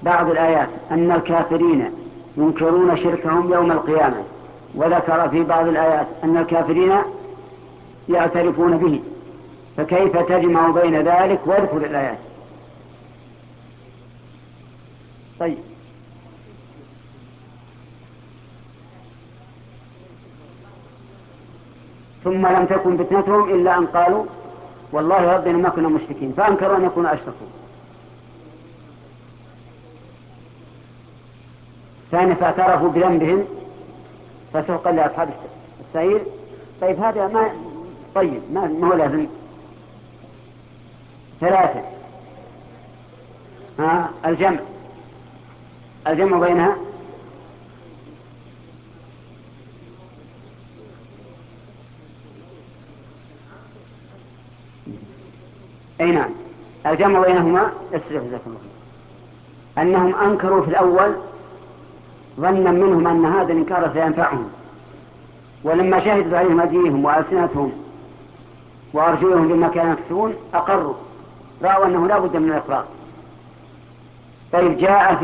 بعض الآيات أن الكافرين ينكرون شركهم يوم القيامة، وذكر في بعض الآيات أن الكافرين يعترفون به، فكيف تجمع بين ذلك؟ واذكر الآيات. طيب، ثم لم تكن فتنتهم إلا أن قالوا والله ربنا ما كنا مشركين، فأنكروا أن يكونوا أشركوا. ثاني فاعترفوا بذنبهم فسحقا لأصحاب السعير. طيب هذا ما هو لازم. ثلاثة، الجمع بينها أي نعم، الجمع بينهما أنهم أنكروا في الأول ظنا منهم أن هذا الإنكار سينفعهم، ولما شهدوا عليهم أيديهم وألسنتهم وأرجلهم بما كانوا يكسبون أقروا، رأوا أنه لا بد من الإقرار. طيب، جاء في